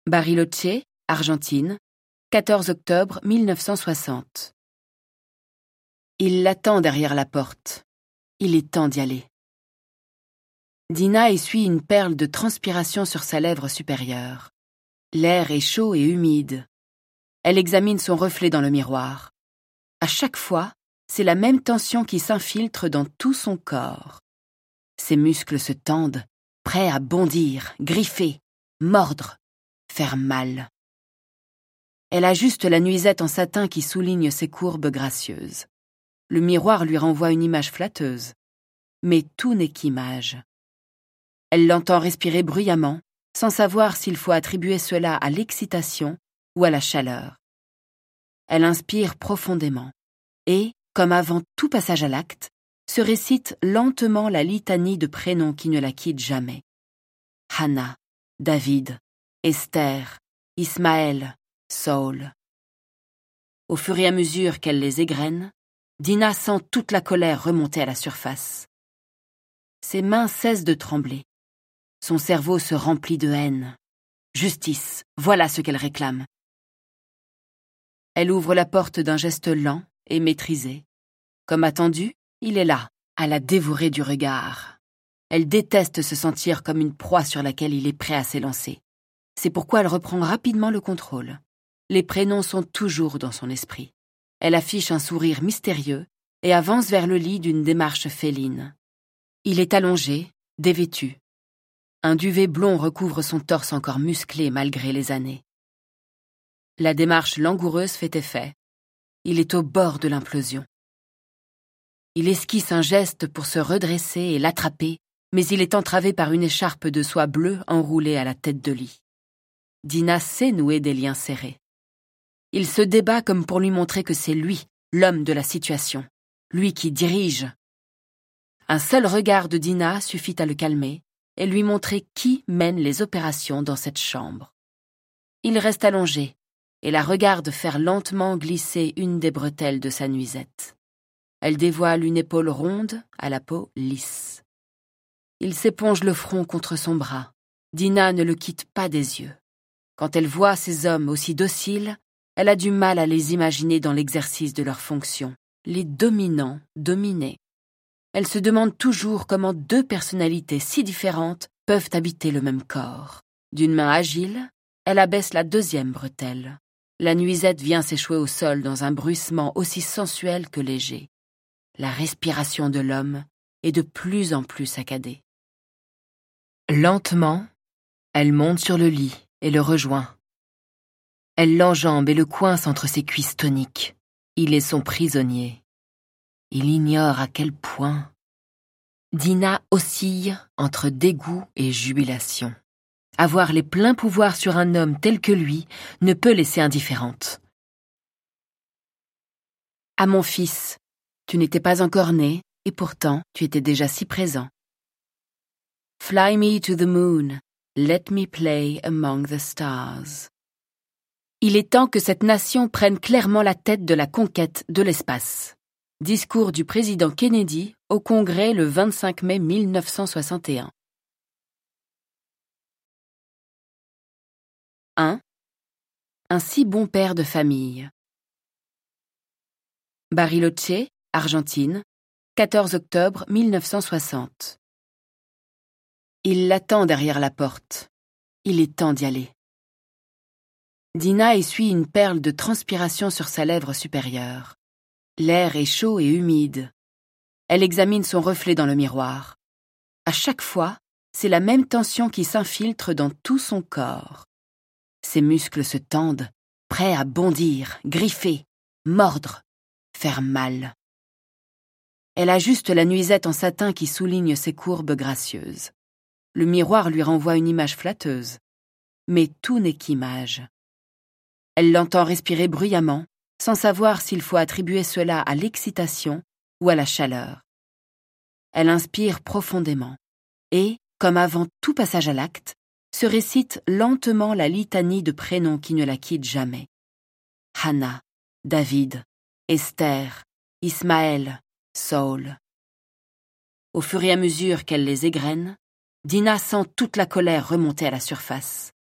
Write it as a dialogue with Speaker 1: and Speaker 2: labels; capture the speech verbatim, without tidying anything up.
Speaker 1: Bariloche, Argentine, quatorze octobre mille neuf cent soixante. Il l'attend derrière la porte. Il est temps d'y aller. Dina essuie une perle de transpiration sur sa lèvre supérieure. L'air est chaud et humide. Elle examine son reflet dans le miroir. À chaque fois, c'est la même tension qui s'infiltre dans tout son corps. Ses muscles se tendent, prêts à bondir, griffer, mordre, faire mal. Elle ajuste la nuisette en satin qui souligne ses courbes gracieuses. Le miroir lui renvoie une image flatteuse. Mais tout n'est qu'image. Elle l'entend respirer bruyamment, sans savoir s'il faut attribuer cela à l'excitation ou à la chaleur. Elle inspire profondément et, comme avant tout passage à l'acte, se récite lentement la litanie de prénoms qui ne la quittent jamais. Hannah, David, Esther, Ismaël, Saul. Au fur et à mesure qu'elle les égrène, Dina sent toute la colère remonter à la surface. Ses mains cessent de trembler. Son cerveau se remplit de haine. Justice, voilà ce qu'elle réclame. Elle ouvre la porte d'un geste lent et maîtrisé. Comme attendu, il est là, à la dévorer du regard. Elle déteste se sentir comme une proie sur laquelle il est prêt à s'élancer. C'est pourquoi elle reprend rapidement le contrôle. Les prénoms sont toujours dans son esprit. Elle affiche un sourire mystérieux et avance vers le lit d'une démarche féline. Il est allongé, dévêtu. Un duvet blond recouvre son torse encore musclé malgré les années. La démarche langoureuse fait effet. Il est au bord de l'implosion. Il esquisse un geste pour se redresser et l'attraper, mais il est entravé par une écharpe de soie bleue enroulée à la tête de lit. Dina sait nouer des liens serrés. Il se débat comme pour lui montrer que c'est lui, l'homme de la situation, lui qui dirige. Un seul regard de Dina suffit à le calmer et lui montrer qui mène les opérations dans cette chambre. Il reste allongé et la regarde faire lentement glisser une des bretelles de sa nuisette. Elle dévoile une épaule ronde à la peau lisse. Il s'éponge le front contre son bras. Dina ne le quitte pas des yeux. Quand elle voit ces hommes aussi dociles, elle a du mal à les imaginer dans l'exercice de leurs fonctions, les dominants dominés. Elle se demande toujours comment deux personnalités si différentes peuvent habiter le même corps. D'une main agile, elle abaisse la deuxième bretelle. La nuisette vient s'échouer au sol dans un bruissement aussi sensuel que léger. La respiration de l'homme est de plus en plus saccadée. Lentement, elle monte sur le lit et le rejoint. Elle l'enjambe et le coince entre ses cuisses toniques. Il est son prisonnier. Il ignore à quel point. Dina oscille entre dégoût et jubilation. Avoir les pleins pouvoirs sur un homme tel que lui ne peut laisser indifférente. « À mon fils, tu n'étais pas encore né, et pourtant tu étais déjà si présent. Fly me to the moon, let me play among the stars. » Il est temps que cette nation prenne clairement la tête de la conquête de l'espace. Discours du président Kennedy au Congrès le vingt-cinq mai mille neuf cent soixante et un. un. Un si bon père de famille. Bariloche, Argentine, quatorze octobre mille neuf cent soixante. Il l'attend derrière la porte. Il est temps d'y aller. Dina essuie une perle de transpiration sur sa lèvre supérieure. L'air est chaud et humide. Elle examine son reflet dans le miroir. À chaque fois, c'est la même tension qui s'infiltre dans tout son corps. Ses muscles se tendent, prêts à bondir, griffer, mordre, faire mal. Elle ajuste la nuisette en satin qui souligne ses courbes gracieuses. Le miroir lui renvoie une image flatteuse. Mais tout n'est qu'image. Elle l'entend respirer bruyamment, sans savoir s'il faut attribuer cela à l'excitation ou à la chaleur. Elle inspire profondément et, comme avant tout passage à l'acte, se récite lentement la litanie de prénoms qui ne la quittent jamais. Hannah, David, Esther, Ismaël, Saul. Au fur et à mesure qu'elle les égrène, Dina sent toute la colère remonter à la surface.